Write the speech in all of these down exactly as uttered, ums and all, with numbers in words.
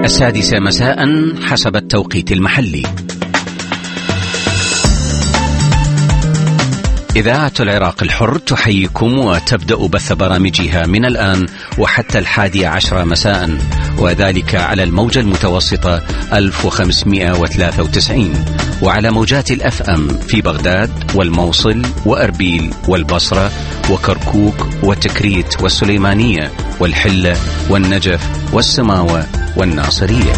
السادسة مساء حسب التوقيت المحلي. إذاعة العراق الحر تحييكم وتبدأ بث برامجها من الآن وحتى الحادية عشرة مساء، وذلك على الموجة المتوسطة ألف وخمسمائة وثلاثة وتسعين، وعلى موجات الأف أم في بغداد والموصل وأربيل والبصرة وكركوك وتكريت والسليمانية والحلة والنجف والسماوة والناصرية.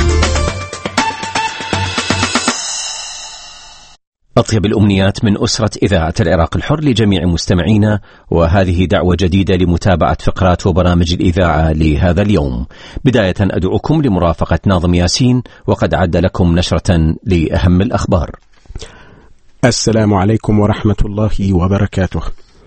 أطيب الأمنيات من أسرة إذاعة العراق الحر لجميع مستمعينا، وهذه دعوة جديدة لمتابعة فقرات وبرامج الإذاعة لهذا اليوم. بداية أدعوكم لمرافقة ناظم ياسين، وقد عد لكم نشرة لأهم الأخبار. السلام عليكم ورحمة الله وبركاته.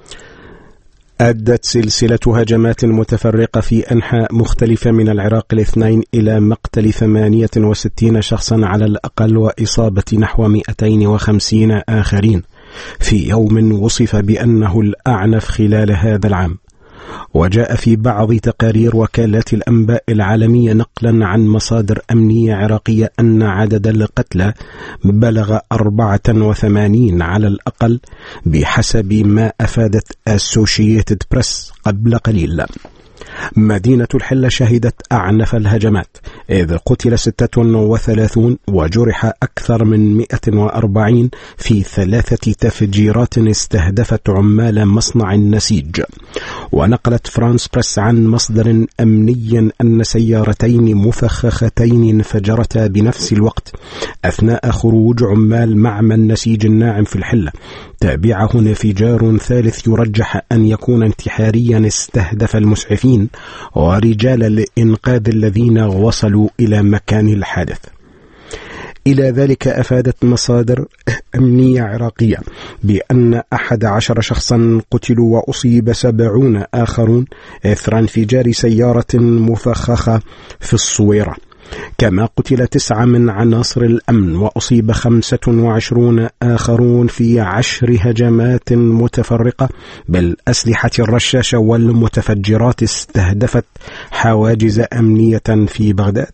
أدت سلسلة هجمات متفرقة في أنحاء مختلفة من العراق الاثنين إلى مقتل ثمانية وستين شخصا على الأقل وإصابة نحو مئتين وخمسين آخرين في يوم وصف بأنه الأعنف خلال هذا العام. وجاء في بعض تقارير وكالات الأنباء العالمية نقلا عن مصادر أمنية عراقية أن عدد القتلى بلغ أربعة وثمانين على الأقل بحسب ما أفادت أسوشيتد بريس قبل قليل. مدينة الحلة شهدت أعنف الهجمات، إذ قتل ستة وثلاثون وجرح أكثر من مئة وأربعين في ثلاثة تفجيرات استهدفت عمال مصنع النسيج. ونقلت فرانس بريس عن مصدر أمني أن سيارتين مفخختين انفجرتا بنفس الوقت أثناء خروج عمال معمل النسيج الناعم في الحلة، تابعه انفجار ثالث يرجح أن يكون انتحاريا استهدف المسعفين ورجال الإنقاذ الذين وصلوا إلى مكان الحادث. إلى ذلك أفادت مصادر أمنية عراقية بأن أحد عشر شخصا قتلوا وأصيب سبعون آخرون إثر انفجار سيارة مفخخة في الصويرة، كما قتل تسعة من عناصر الأمن وأصيب خمسة وعشرون آخرون في عشر هجمات متفرقة بالأسلحة الرشاشة والمتفجرات استهدفت حواجز أمنية في بغداد.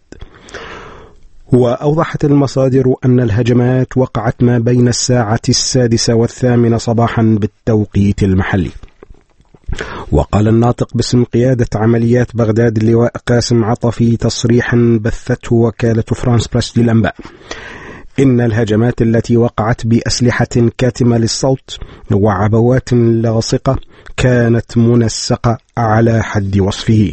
وأوضحت المصادر أن الهجمات وقعت ما بين الساعة السادسة والثامنة صباحا بالتوقيت المحلي. وقال الناطق باسم قيادة عمليات بغداد اللواء قاسم عطا في تصريح بثته وكالة فرانس بريس للأنباء إن الهجمات التي وقعت بأسلحة كاتمة للصوت وعبوات لاصقة كانت منسقة على حد وصفه.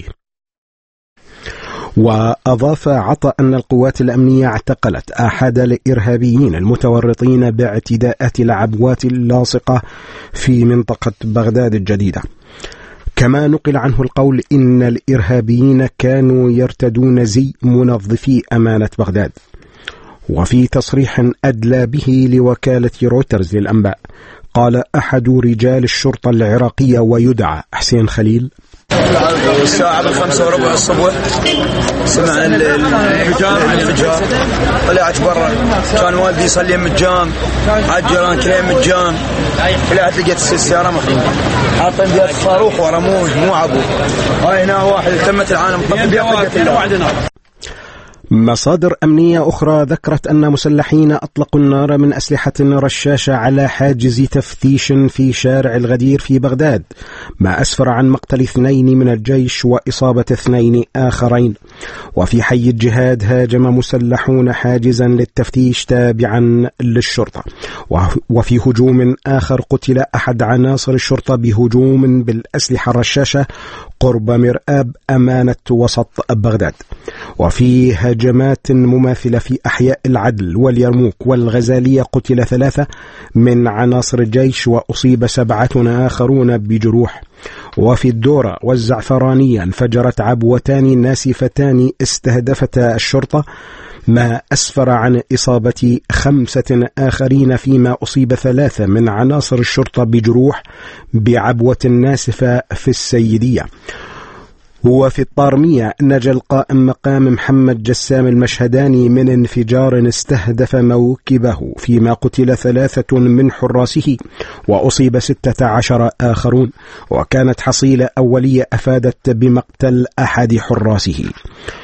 وأضاف عطا أن القوات الأمنية اعتقلت أحد الإرهابيين المتورطين باعتداءات العبوات اللاصقة في منطقة بغداد الجديدة. كما نقل عنه القول إن الإرهابيين كانوا يرتدون زي منظفي أمانة بغداد. وفي تصريح أدلى به لوكالة رويترز للأنباء قال أحد رجال الشرطة العراقية ويدعى حسين خليل: الساعة بالخمسة وربع الصبح سمع الانفجار، طلعت برا، كان والدي يصلي من الجام، عالجيران كلهم من الجام، طلعت لقيت السيارة محروقة، حاطين بيها الصاروخ ورموه مو عبو، هاي هنا واحد تمت العالم طب بيها. مصادر أمنية أخرى ذكرت أن مسلحين أطلقوا النار من أسلحة رشاشة على حاجز تفتيش في شارع الغدير في بغداد، ما أسفر عن مقتل اثنين من الجيش وإصابة اثنين آخرين. وفي حي الجهاد هاجم مسلحون حاجزا للتفتيش تابعا للشرطة. وفي هجوم آخر قتل أحد عناصر الشرطة بهجوم بالأسلحة الرشاشة قرب مرآب أمانة وسط بغداد. وفي هجمات مماثلة في أحياء العدل واليرموك والغزالية قتل ثلاثة من عناصر الجيش وأصيب سبعة آخرون بجروح. وفي الدورة والزعفرانية انفجرت عبوتان ناسفتان استهدفتا الشرطة، ما أسفر عن إصابة خمسة آخرين، فيما أصيب ثلاثة من عناصر الشرطة بجروح بعبوة ناسفة في السيدية. وفي الطارمية نجا القائم مقام محمد جسام المشهداني من انفجار استهدف موكبه، فيما قتل ثلاثة من حراسه وأصيب ستة عشر آخرون، وكانت حصيلة أولية أفادت بمقتل أحد حراسه.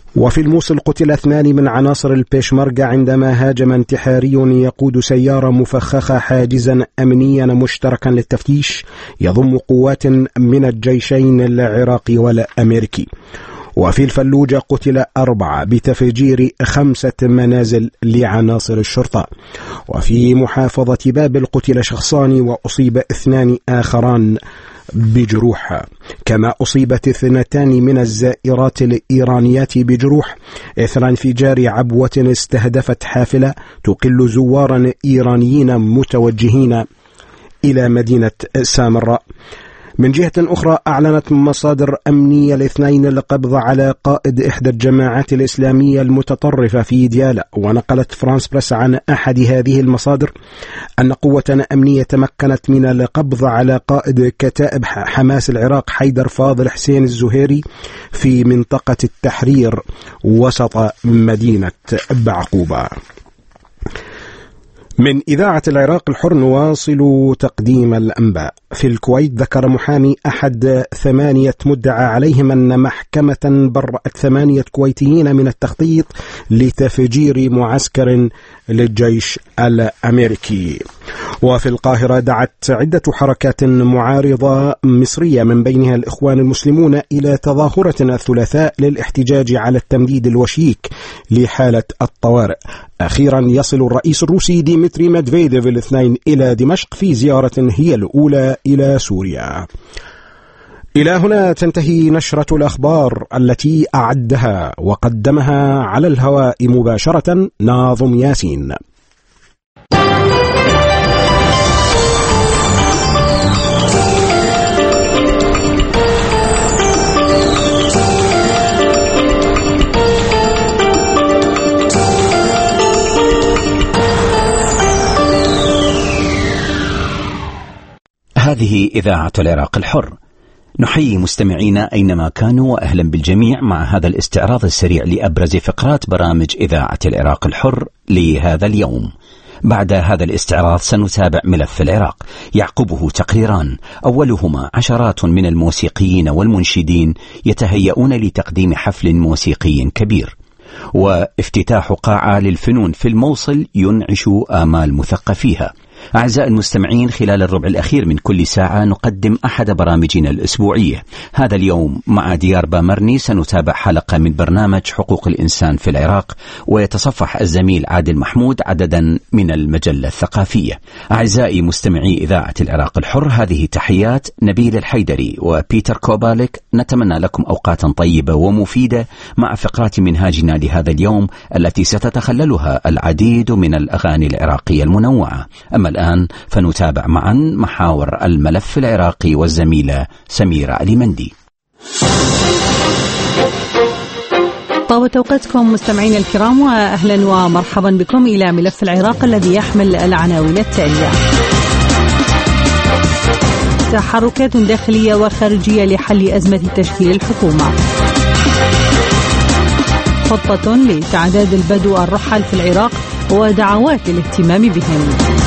وفي الموصل قتل اثنان من عناصر البيشمركة عندما هاجم انتحاري يقود سيارة مفخخة حاجزا أمنيا مشتركا للتفتيش يضم قوات من الجيشين العراقي والأمريكي. وفي الفلوجة قتل أربعة بتفجير خمسة منازل لعناصر الشرطة. وفي محافظة بابل قتل شخصان وأصيب اثنان آخران بجروح، كما أصيبت اثنتان من الزائرات الإيرانيات بجروح إثر انفجار عبوة استهدفت حافلة تقل زوارا إيرانيين متوجهين إلى مدينة سامراء. من جهة أخرى أعلنت مصادر أمنية الاثنين القبض على قائد إحدى الجماعات الإسلامية المتطرفة في ديالى. ونقلت فرانس بريس عن أحد هذه المصادر أن قوة أمنية تمكنت من القبض على قائد كتائب حماس العراق حيدر فاضل حسين الزهيري في منطقة التحرير وسط مدينة بعقوبة. من إذاعة العراق الحر نواصل تقديم الأنباء. في الكويت ذكر محامي أحد ثمانية مدعى عليهم أن محكمة برأت ثمانية كويتيين من التخطيط لتفجير معسكر للجيش الأمريكي. وفي القاهرة دعت عدة حركات معارضة مصرية من بينها الإخوان المسلمون إلى تظاهرة الثلاثاء للاحتجاج على التمديد الوشيك لحالة الطوارئ. أخيرا يصل الرئيس الروسي ديمتري ميدفيديف الاثنين إلى دمشق في زيارة هي الأولى إلى سوريا. إلى هنا تنتهي نشرة الأخبار التي أعدها وقدمها على الهواء مباشرة ناظم ياسين. هذه إذاعة العراق الحر، نحيي مستمعينا أينما كانوا وأهلا بالجميع مع هذا الاستعراض السريع لأبرز فقرات برامج إذاعة العراق الحر لهذا اليوم. بعد هذا الاستعراض سنتابع ملف العراق يعقبه تقريران، أولهما عشرات من الموسيقيين والمنشدين يتهيئون لتقديم حفل موسيقي كبير، وافتتاح قاعة للفنون في الموصل ينعش آمال مثقفيها. أعزائي المستمعين، خلال الربع الأخير من كل ساعة نقدم أحد برامجنا الأسبوعية. هذا اليوم مع ديار بامرني سنتابع حلقة من برنامج حقوق الإنسان في العراق، ويتصفح الزميل عادل محمود عددا من المجلة الثقافية. أعزائي مستمعي إذاعة العراق الحر، هذه تحيات نبيل الحيدري وبيتر كوبالك. نتمنى لكم أوقاتا طيبة ومفيدة مع فقرات منهاجنا لهذا اليوم التي ستتخللها العديد من الأغاني العراقية المنوعة. أما الآن فنتابع معا محاور الملف العراقي والزميلة سميرة علي مندي. طابت أوقاتكم مستمعين الكرام، وأهلا ومرحبا بكم إلى ملف العراق الذي يحمل العناوين التالية: تحركات داخلية وخارجية لحل أزمة تشكيل الحكومة، خطة لتعداد البدو الرحل في العراق ودعوات للاهتمام بهم.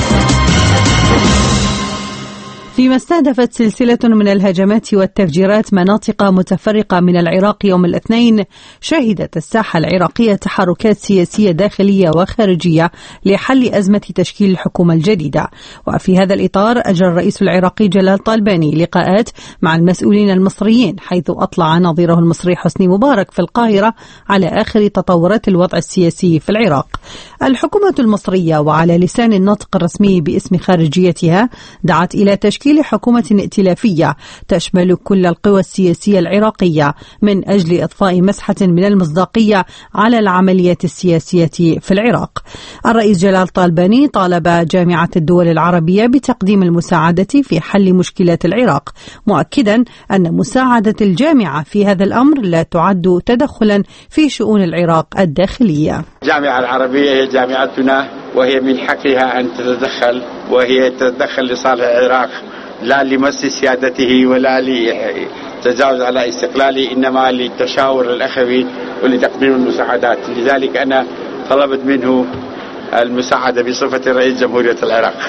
فيما استهدفت سلسلة من الهجمات والتفجيرات مناطق متفرقة من العراق يوم الاثنين، شهدت الساحة العراقية تحركات سياسية داخلية وخارجية لحل أزمة تشكيل الحكومة الجديدة. وفي هذا الإطار أجرى الرئيس العراقي جلال طالباني لقاءات مع المسؤولين المصريين، حيث أطلع نظيره المصري حسني مبارك في القاهرة على آخر تطورات الوضع السياسي في العراق. الحكومة المصرية وعلى لسان الناطق الرسمي باسم خارجيتها دعت إلى تشكيل حكومة ائتلافية تشمل كل القوى السياسية العراقية من أجل إضفاء مسحة من المصداقية على العملية السياسية في العراق. الرئيس جلال طالباني طالب جامعة الدول العربية بتقديم المساعدة في حل مشكلات العراق، مؤكدا أن مساعدة الجامعة في هذا الأمر لا تعد تدخلا في شؤون العراق الداخلية. الجامعة العربية هي جامعتنا، وهي من حقها أن تتدخل، وهي تتدخل لصالح العراق لا لمس سيادته ولا لتجاوز على استقلاله، إنما للتشاور الأخوي ولتقديم المساعدات. لذلك أنا طلبت منه المساعدة بصفة رئيس جمهورية العراق.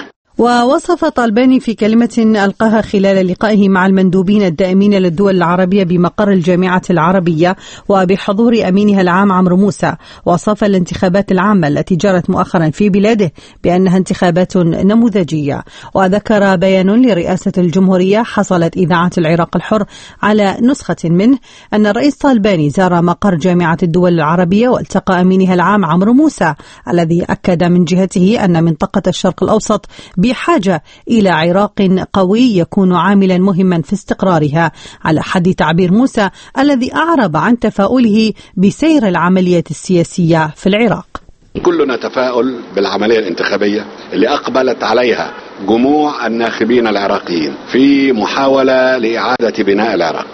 ووصف طالباني في كلمة ألقاها خلال لقائه مع المندوبين الدائمين للدول العربية بمقر الجامعة العربية وبحضور أمينها العام عمرو موسى، وصف الانتخابات العامة التي جرت مؤخرا في بلاده بأنها انتخابات نموذجية. وذكر بيان لرئاسة الجمهورية حصلت إذاعة العراق الحر على نسخة منه أن الرئيس طالباني زار مقر جامعة الدول العربية والتقى أمينها العام عمرو موسى، الذي أكد من جهته أن منطقة الشرق الأوسط بحاجة إلى عراق قوي يكون عاملا مهما في استقرارها، على حد تعبير موسى الذي أعرب عن تفاؤله بسير العملية السياسية في العراق. كلنا تفاؤل بالعملية الانتخابية اللي أقبلت عليها جموع الناخبين العراقيين في محاولة لإعادة بناء العراق،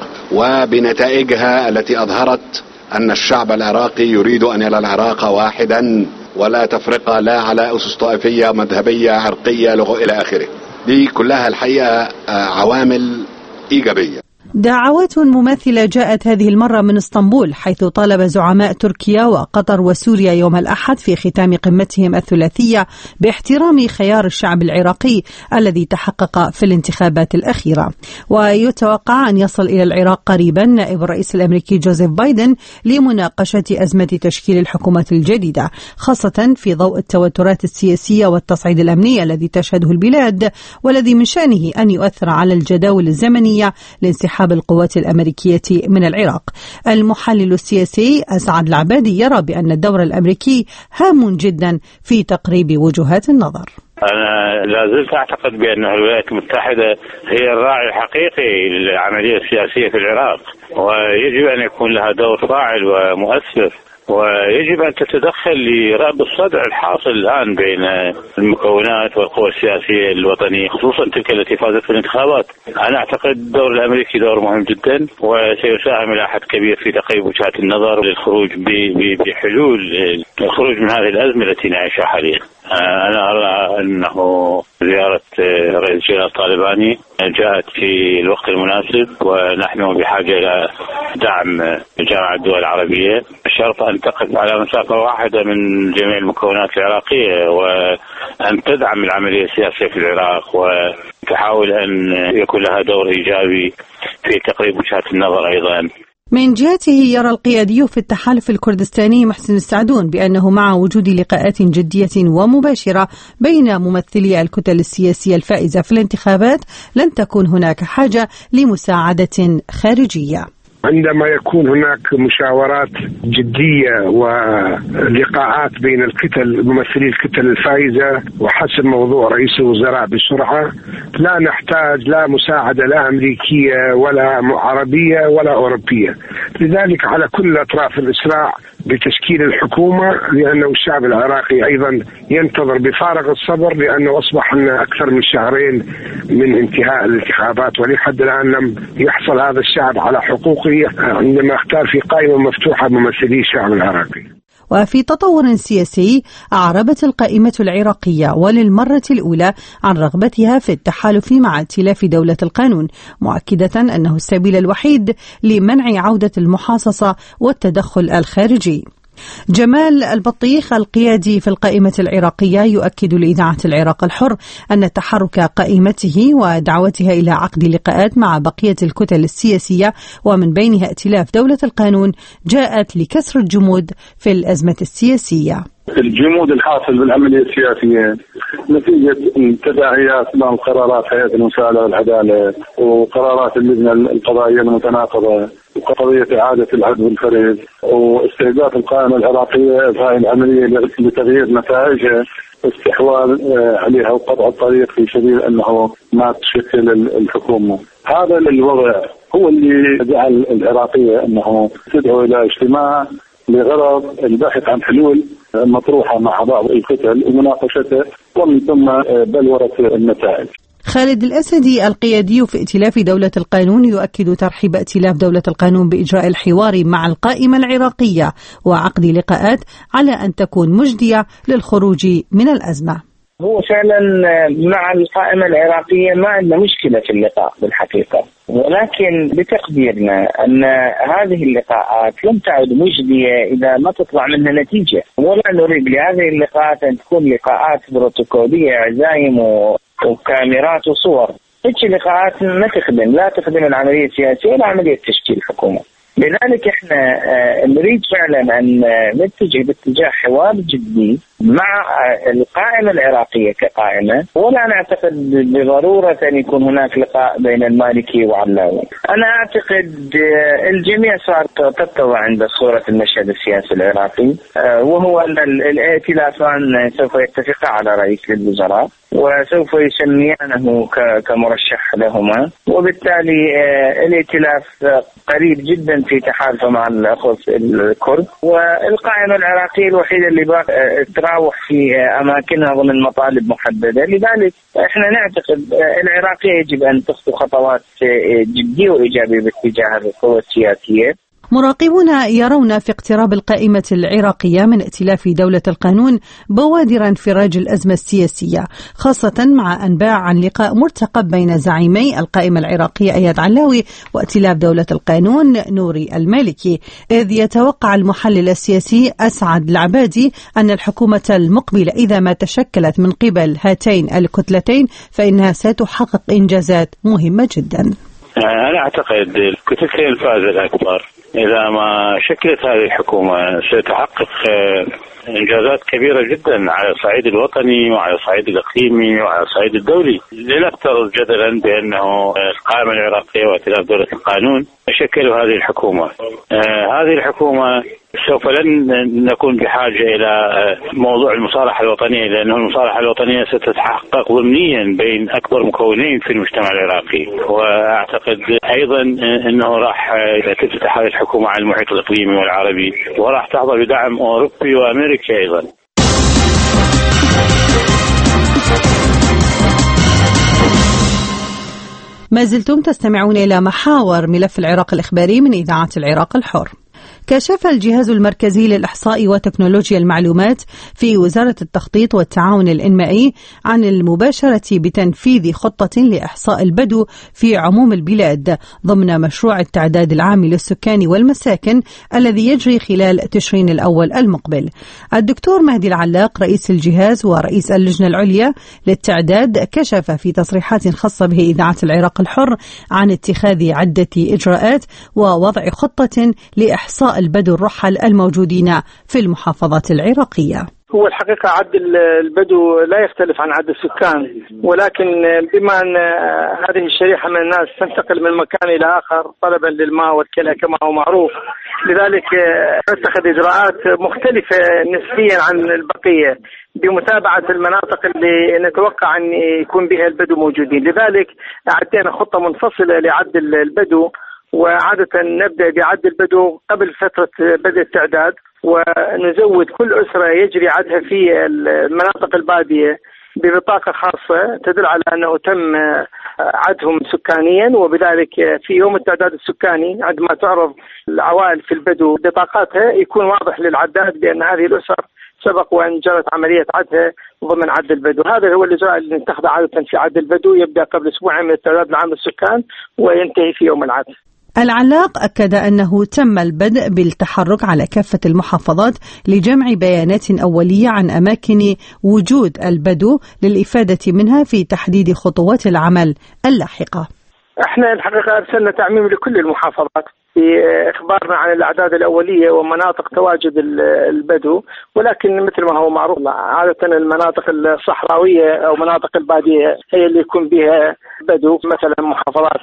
وبنتائجها التي أظهرت أن الشعب العراقي يريد أن يرى العراق واحدا ولا تفرقة، لا على أسس طائفية مذهبية عرقية لغة إلى آخره. دي كلها الحقيقة عوامل إيجابية. دعوات مماثلة جاءت هذه المرة من اسطنبول، حيث طالب زعماء تركيا وقطر وسوريا يوم الأحد في ختام قمتهم الثلاثية باحترام خيار الشعب العراقي الذي تحقق في الانتخابات الأخيرة. ويتوقع أن يصل إلى العراق قريبا نائب الرئيس الأمريكي جوزيف بايدن لمناقشة أزمة تشكيل الحكومة الجديدة، خاصة في ضوء التوترات السياسية والتصعيد الأمني الذي تشهده البلاد، والذي من شأنه أن يؤثر على الجداول الزمنية لانسحاب القوات الأمريكية من العراق. المحلل السياسي أسعد العبادي يرى بأن الدور الأمريكي هام جدا في تقريب وجهات النظر. أنا لازلت أعتقد بأن الولايات المتحدة هي الراعي الحقيقي للعملية السياسية في العراق، ويجب أن يكون لها دور فاعل ومؤثر، ويجب أن تتدخل لرأب الصدع الحاصل الآن بين المكونات والقوى السياسية الوطنية، خصوصا تلك التي فازت في الانتخابات. أنا أعتقد الدور الأمريكي دور مهم جدا، وسيساهم إلى حد كبير في تقريب وجهات النظر للخروج بحلول الخروج من هذه الأزمة التي نعيشها حاليا. أنا أرى أنه زيارة رئيس الجمهورية طالباني جاءت في الوقت المناسب، ونحن بحاجة إلى دعم جامعة الدول العربية بشرط أن تقف على مسافة واحدة من جميع المكونات العراقية، وأن تدعم العملية السياسية في العراق، وتحاول أن يكون لها دور إيجابي في تقريب وجهات النظر أيضا. من جهته يرى القيادي في التحالف الكردستاني محسن السعدون بأنه مع وجود لقاءات جدية ومباشرة بين ممثلي الكتل السياسية الفائزة في الانتخابات لن تكون هناك حاجة لمساعدة خارجية. عندما يكون هناك مشاورات جدية ولقاءات بين الكتل ممثلي الكتل الفائزة وحسب موضوع رئيس الوزراء بسرعة، لا نحتاج لا مساعدة لا أمريكية ولا عربية ولا أوروبية. لذلك على كل أطراف الإسراع بتشكيل الحكومة، لأنه الشعب العراقي أيضا ينتظر بفارغ الصبر، لأنه أصبح لنا أكثر من شهرين من انتهاء الانتخابات، ولحد الآن لم يحصل هذا الشعب على حقوقه عندما اختار في قائمة مفتوحة ممثلي الشعب العراقي. وفي تطور سياسي، أعربت القائمة العراقية وللمرة الأولى عن رغبتها في التحالف مع ائتلاف دولة القانون، مؤكدة أنه السبيل الوحيد لمنع عودة المحاصصة والتدخل الخارجي. جمال البطيخ القيادي في القائمة العراقية يؤكد لإذاعة العراق الحر أن تحرك قائمته ودعوتها إلى عقد لقاءات مع بقية الكتل السياسية ومن بينها ائتلاف دولة القانون جاءت لكسر الجمود في الأزمة السياسية. الجمود الحاصل بالعملية السياسية نتيجة تداعيات بعض قرارات هيئة المساءلة والعدالة وقرارات اللجنة القضائية المتناقضة وقضية إعادة العدل والفريد واستهداف القائمة العراقية هذه العملية لتغيير نتائجها، استحواذ عليها وقطع الطريق في سبيل أنه ما تشكل الحكومة. هذا الوضع هو اللي جعل العراقية أنه تدعو إلى اجتماع لغرض البحث عن حلول مطروحة مع بعض الكتل ومناقشتها ومن ثم بلورة النتائج. خالد الأسدي القيادي في ائتلاف دولة القانون يؤكد ترحيب ائتلاف دولة القانون بإجراء الحوار مع القائمة العراقية وعقد لقاءات على أن تكون مجدية للخروج من الأزمة. هو فعلا مع القائمة العراقية ما عندنا مشكلة في اللقاء بالحقيقة، ولكن بتقديرنا أن هذه اللقاءات لم تعد مجدية إذا ما تطلع منها نتيجة، ولا نريد لهذه اللقاءات أن تكون لقاءات بروتوكولية عزايم وكاميرات وصور. هيك لقاءات ما تخدم لا تخدم العملية السياسية ولا عملية تشكيل حكومة. لذلك احنا نريد فعلا ان نتجه باتجاه حوار جدي مع القائمة العراقية كقائمة، ولا نعتقد بضرورة أن يكون هناك لقاء بين المالكي وعلاوي. أنا أعتقد الجميع صار تتضع عند صورة المشهد السياسي العراقي، وهو أن الائتلافان سوف يتفقا على رئيس للوزراء وسوف يسميانه كمرشح لهما، وبالتالي الائتلاف قريب جدا في تحالفه مع الأخوة الكرد، والقائمة العراقية الوحيدة اللي باقي تراوح في أماكنها ضمن مطالب محددة. لذلك احنا نعتقد العراقية يجب أن تخطو خطوات جدية وإيجابية باتجاه القوى السياسية. مراقبون يرون في اقتراب القائمة العراقية من ائتلاف دولة القانون بوادر انفراج الأزمة السياسية، خاصة مع أنباء عن لقاء مرتقب بين زعيمي القائمة العراقية أياد علاوي وائتلاف دولة القانون نوري المالكي، إذ يتوقع المحلل السياسي أسعد العبادي أن الحكومة المقبلة إذا ما تشكلت من قبل هاتين الكتلتين فإنها ستحقق إنجازات مهمة جدا. أنا أعتقد الكتلتين الفائزة الأكبر إذا ما شكلت هذه الحكومة ستحقق إنجازات كبيرة جدا على الصعيد الوطني وعلى الصعيد الإقليمي وعلى الصعيد الدولي. لنفترض جدلا بأنه القائمة العراقية وائتلاف دولة القانون شكلوا هذه الحكومة. آه هذه الحكومة سوف لن نكون بحاجة إلى موضوع المصالحة الوطنية، لأنه المصالحة الوطنية ستتحقق ضمنيا بين أكبر مكونين في المجتمع العراقي. وأعتقد أيضا أنه راح تفتح هذه الحكومة على المحيط الإقليمي والعربي، وراح تحظى بدعم أوروبي وأمريكي أيضا. ما زلتم تستمعون إلى محاور ملف العراق الإخباري من إذاعة العراق الحر. كشف الجهاز المركزي للإحصاء وتكنولوجيا المعلومات في وزارة التخطيط والتعاون الإنمائي عن المباشرة بتنفيذ خطة لإحصاء البدو في عموم البلاد ضمن مشروع التعداد العام للسكان والمساكن الذي يجري خلال تشرين الأول المقبل. الدكتور مهدي العلاق رئيس الجهاز ورئيس اللجنة العليا للتعداد كشف في تصريحات خاصة به إذاعة العراق الحر عن اتخاذ عدة إجراءات ووضع خطة لإحصاء البدو الرحل الموجودين في المحافظات العراقية. هو الحقيقة عد البدو لا يختلف عن عد السكان، ولكن بما أن هذه الشريحة من الناس تنتقل من مكان إلى آخر طلبا للماء والكلى كما هو معروف، لذلك نتخذ إجراءات مختلفة نسبيا عن البقية بمتابعة المناطق اللي نتوقع أن يكون بها البدو موجودين. لذلك عدينا خطة منفصلة لعد البدو، وعادة نبدأ بعد البدو قبل فترة بدء التعداد، ونزود كل أسرة يجري عدها في المناطق البادية ببطاقة خاصة تدل على أنه تم عدهم سكانيا، وبذلك في يوم التعداد السكاني عندما تعرض العوائل في البدو بطاقاتها يكون واضح للعداد بأن هذه الأسر سبق وأن جرت عملية عدها ضمن عد البدو. هذا هو الإجراء اللي نتخذه عادة في عد البدو، يبدأ قبل أسبوعين من التعداد العام للسكان وينتهي في يوم العد. العلاق أكد أنه تم البدء بالتحرك على كافة المحافظات لجمع بيانات أولية عن أماكن وجود البدو للإفادة منها في تحديد خطوات العمل اللاحقة. احنا الحقيقة أرسلنا تعميم لكل المحافظات في إخبارنا عن الأعداد الأولية ومناطق تواجد البدو، ولكن مثل ما هو معروف عادة المناطق الصحراوية أو مناطق البادية هي اللي يكون بها بدو، مثلا محافظات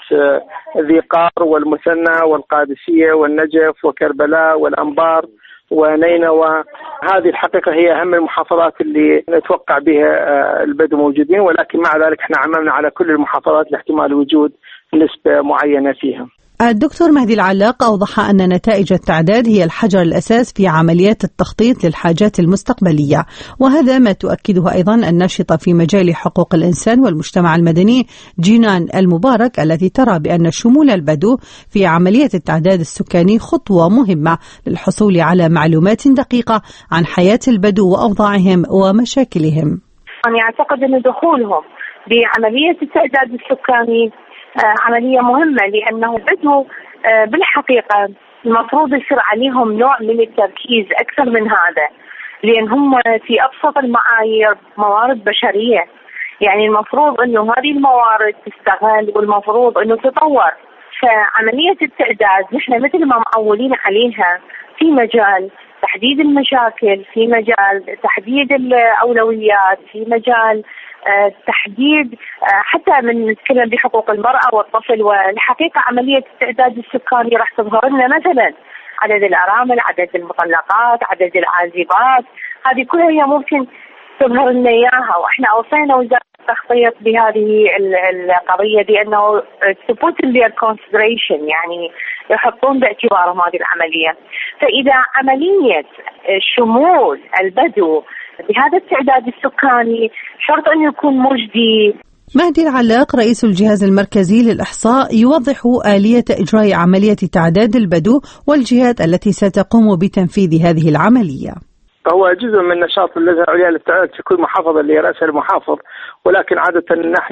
ذي قار والمثنى والقادسية والنجف وكربلاء والأنبار ونينوى. هذه الحقيقة هي أهم المحافظات اللي نتوقع بها البدو موجودين، ولكن مع ذلك احنا عممنا على كل المحافظات لاحتمال وجود نسبة معينة فيها. الدكتور مهدي العلاق أوضح أن نتائج التعداد هي الحجر الأساس في عمليات التخطيط للحاجات المستقبلية، وهذا ما تؤكده أيضا الناشطة في مجال حقوق الإنسان والمجتمع المدني جينان المبارك، التي ترى بأن شمول البدو في عملية التعداد السكاني خطوة مهمة للحصول على معلومات دقيقة عن حياة البدو وأوضاعهم ومشاكلهم. أنا أعتقد أن دخولهم بعملية التعداد السكاني عملية مهمة، لأنه البدو بالحقيقة المفروض يصير عليهم نوع من التركيز أكثر من هذا، لأن هم في أبسط المعايير موارد بشرية، يعني المفروض انه هذه الموارد تستغل والمفروض انه تطور. فعملية التعداد نحن مثل ما معولين عليها في مجال تحديد المشاكل، في مجال تحديد الأولويات، في مجال تحديد حتى من نتكلم بحقوق المرأة والطفل. والحقيقة عملية التعداد السكاني راح تظهر لنا مثلا عدد الأرامل، عدد المطلقات، عدد العازبات، هذه كلها هي ممكن تظهر لنا إياها. وإحنا أوصينا وزارة التخطيط بهذه القضية بأنه to put in their consideration، يعني يحطون باعتبارهم هذه العملية. فإذا عملية شمول البدو بهذا التعداد السكاني شرط أن يكون مجدي. مهدي العلاق رئيس الجهاز المركزي للإحصاء يوضح آلية إجراء عملية تعداد البدو والجهات التي ستقوم بتنفيذ هذه العملية. هو جزء من نشاط اللجنة العليا للتعداد في كل محافظة اللي رأسها المحافظ، ولكن عادة نحن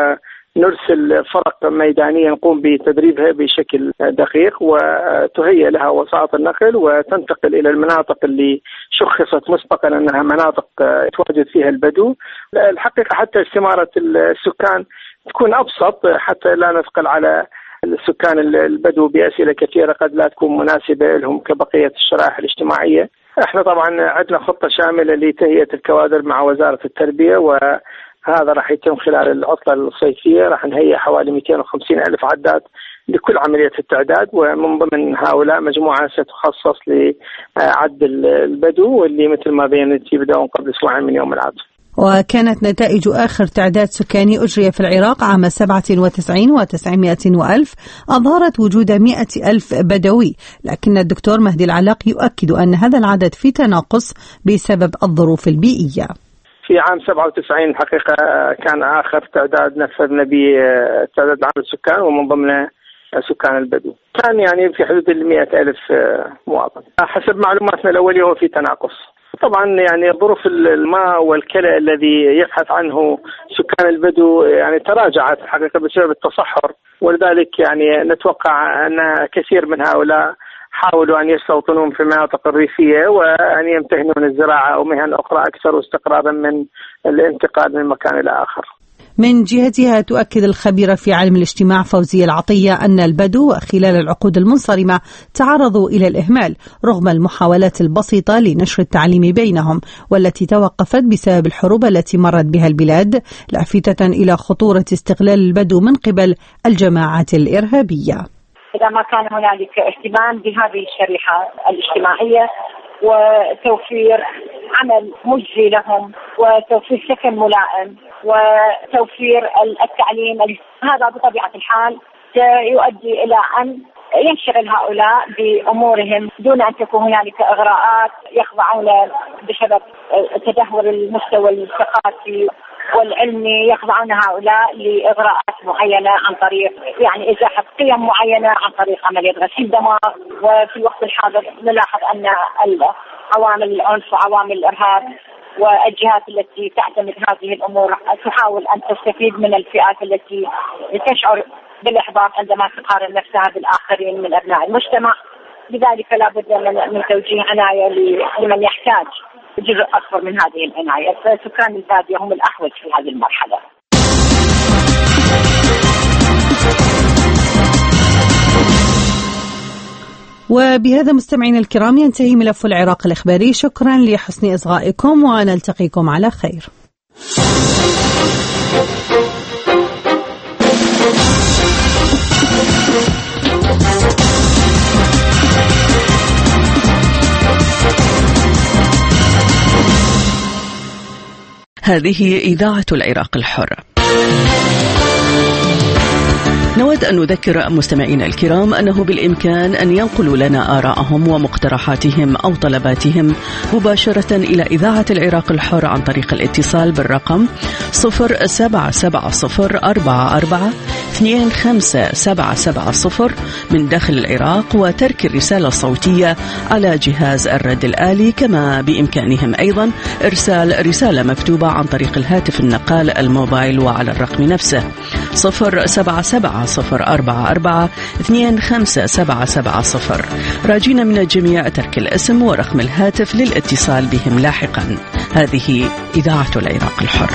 نرسل فرق ميدانية نقوم بتدريبها بشكل دقيق وتهيئ لها وسائط النقل وتنتقل إلى المناطق اللي شخصت مسبقا أنها مناطق يتواجد فيها البدو. الحقيقة حتى استمارة السكان تكون أبسط حتى لا نثقل على السكان البدو بأسئلة كثيرة قد لا تكون مناسبة لهم كبقية الشرائح الاجتماعية. احنا طبعا عندنا خطة شاملة لتهيئة الكوادر مع وزارة التربية، وهذا راح يتم خلال العطلة الصيفية. راح نهيئ حوالي مئتين وخمسين ألف عداد لكل عملية التعداد، ومن ضمن هؤلاء مجموعة ستخصص لعد البدو واللي مثل ما بينت يبدأون قبل أسبوعين من يوم العطل. وكانت نتائج آخر تعداد سكاني أجري في العراق عام سبعة وتسعين وتسعمائة وألف أظهرت وجود مئة ألف بدوي، لكن الدكتور مهدي العلاق يؤكد أن هذا العدد في تناقص بسبب الظروف البيئية. في عام سبعة وتسعين الحقيقة كان آخر تعداد نفذنا به تعداد عدد السكان ومن ضمن سكان البدو، كان يعني في حدود المئة ألف مواطن. حسب معلوماتنا الأولية هو في تناقص. طبعا يعني ظروف الماء والكلى الذي يبحث عنه سكان البدو يعني تراجعت الحقيقة بسبب التصحر، ولذلك يعني نتوقع أن كثير من هؤلاء حاولوا أن يستوطنون في المناطق الريفية وأن يمتهنون الزراعة أو مهن أخرى أكثر استقرارا من الانتقال من مكان إلى آخر. من جهتها تؤكد الخبيرة في علم الاجتماع فوزية العطية أن البدو خلال العقود المنصرمة تعرضوا إلى الإهمال رغم المحاولات البسيطة لنشر التعليم بينهم، والتي توقفت بسبب الحروب التي مرت بها البلاد، لافتة إلى خطورة استغلال البدو من قبل الجماعات الإرهابية. إذا ما كان هنالك اهتمام بهذه الشريحة الاجتماعية وتوفير عمل مجزي لهم وتوفير سكن ملائم وتوفير التعليم، هذا بطبيعة الحال سيؤدي إلى أن ينشغل هؤلاء بأمورهم دون أن تكون هنالك إغراءات يخضعون بسبب تدهور المستوى الثقافي والعلمي، يخضعون هؤلاء لإغراءات معينة عن طريق يعني إزاحة قيم معينة عن طريق عملية غسيل دماغ. وفي الوقت الحاضر نلاحظ أن عوامل العنف وعوامل الإرهاب والجهات التي تعتمد هذه الأمور تحاول أن تستفيد من الفئات التي تشعر بالإحباط عندما تقارن نفسها بالآخرين من أبناء المجتمع. لذلك لا بد من توجيه عناية لمن يحتاج جزء أكبر من هذه العناية، فسكان البادية هم الأحوج في هذه المرحلة. وبهذا مستمعين الكرام ينتهي ملف العراق الإخباري. شكرا لحسن إصغائكم ونلتقيكم على خير. هذه إذاعة العراق الحر. نود أن نذكر مستمعينا الكرام أنه بالإمكان أن ينقلوا لنا آراءهم ومقترحاتهم أو طلباتهم مباشرة إلى إذاعة العراق الحر عن طريق الاتصال بالرقم صفر سبعة سبعة صفر أربعة أربعة اثنين خمسة سبعة سبعة صفر من داخل العراق وترك الرسالة الصوتية على جهاز الرد الآلي، كما بإمكانهم أيضا إرسال رسالة مكتوبة عن طريق الهاتف النقال الموبايل وعلى الرقم نفسه صفر سبعة سبعة صفر أربعة أربعة اثنين خمسة سبعة سبعة صفر. راجين من الجميع ترك الاسم ورقم الهاتف للاتصال بهم لاحقا. هذه إذاعة العراق الحر.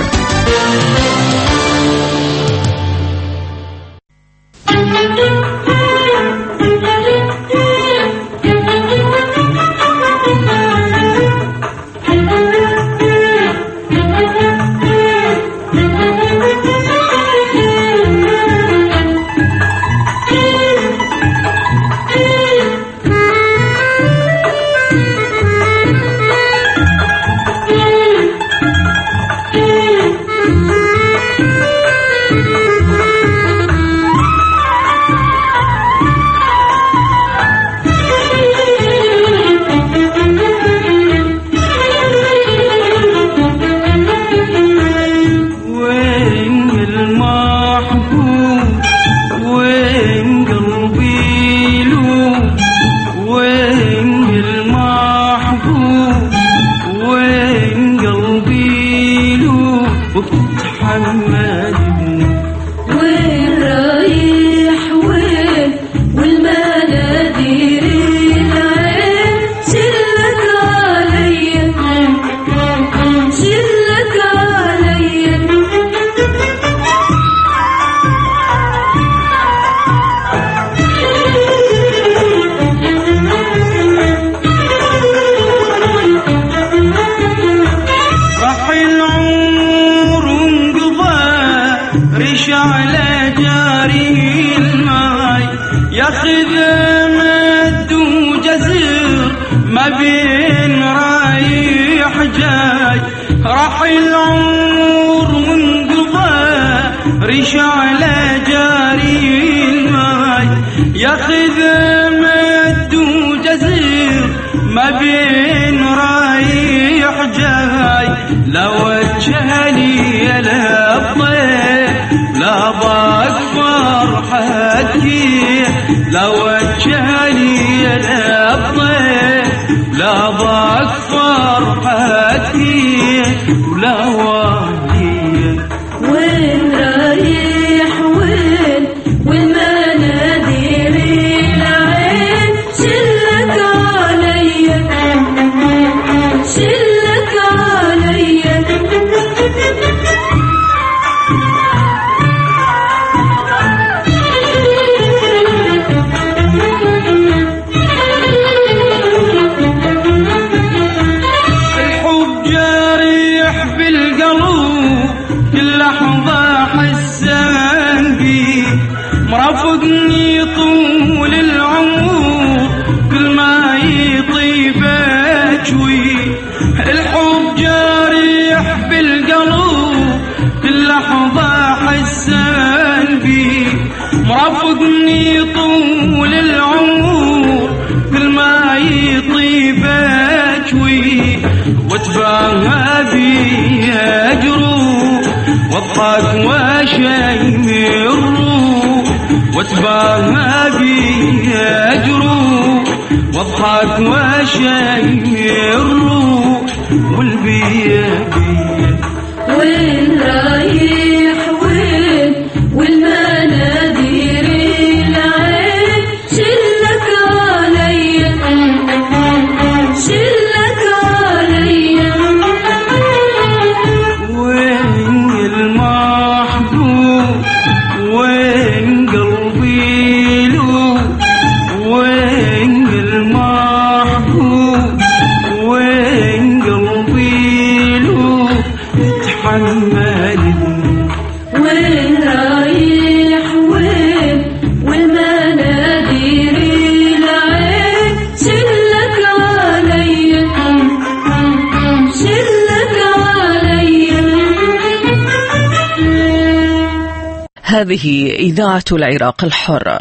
هذه إذاعة العراق الحر.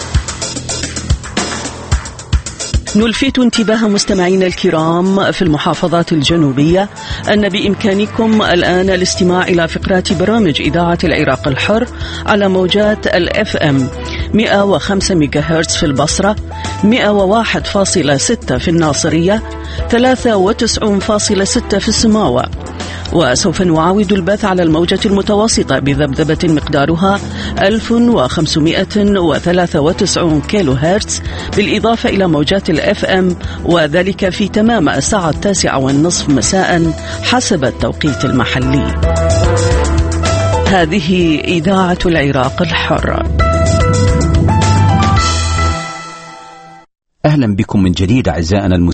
نلفت انتباه مستمعينا الكرام في المحافظات الجنوبية أن بإمكانكم الآن الاستماع إلى فقرات برامج إذاعة العراق الحر على موجات الإف إم مئة وخمسة ميجاهرتز في البصرة، مئة وواحد فاصلة ستة في الناصرية، ثلاثة وتسعين فاصلة ستة في السماوة. وسوف نعاود البث على الموجة المتوسطة بذبذبة مقدارها ألف وخمسمئة وثلاثة وتسعين كيلو هرتز، بالإضافة إلى موجات الإف إم، وذلك في تمام الساعة التاسعة والنصف مساء حسب التوقيت المحلي. هذه إذاعة العراق الحر. أهلا بكم من جديد أعزائنا المستمعين.